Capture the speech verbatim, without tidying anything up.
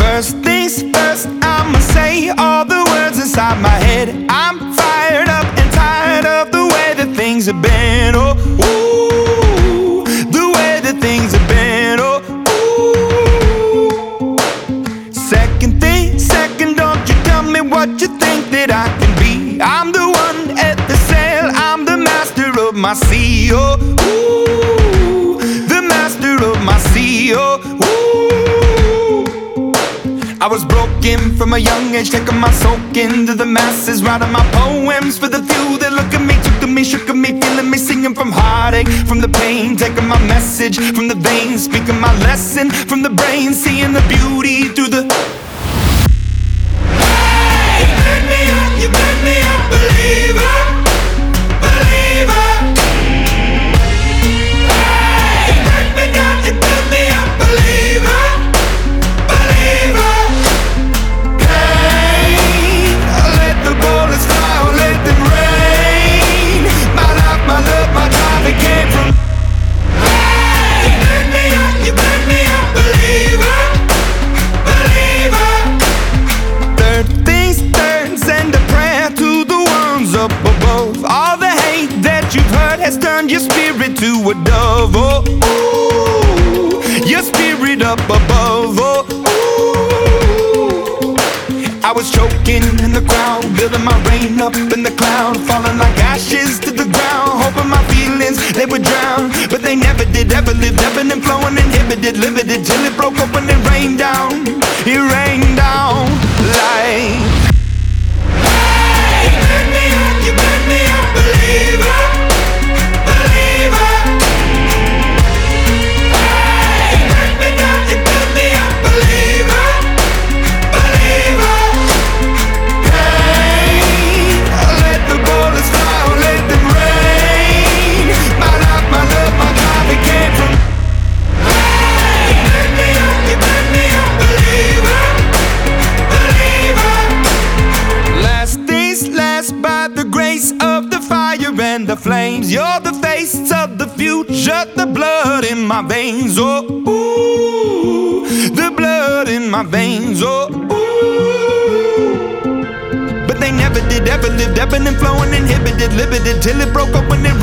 First things first, I'ma say all the words inside my head. I'm fired up and tired of the way that things have been. Oh, ooh, the way that things have been. Oh, ooh. Second thing, second, don't you tell me what you think that I can be. I'm the one at the sail, I'm the master of my sea. Oh, ooh, the master of my sea. Oh, ooh. I was broken from a young age, taking my soak into the masses, writing my poems for the few that look at me, took to me, shook at me, feeling me, singing from heartache, from the pain, taking my message from the veins, speaking my lesson from the brain, seeing the beauty through the. Hey, you made me up, you made me a believer, believer. Hey, you break me down, you built me up, believer. Has turned your spirit to a dove. Oh, ooh, your spirit up above. Oh, ooh. I was choking in the crowd, building my rain up in the cloud, falling like ashes to the ground, hoping my feelings they would drown, but they never did. Ever lived, ebbing and flowing, inhibited, limited, till it broke open and rained down. It rained down like. Hey, you made me up, you made me a believer. And the flames, you're the face of the future, the blood in my veins. Oh, ooh, the blood in my veins. Oh, ooh. But they never did, ever lived, ebbing and flowing, inhibited, limited, till it broke up when it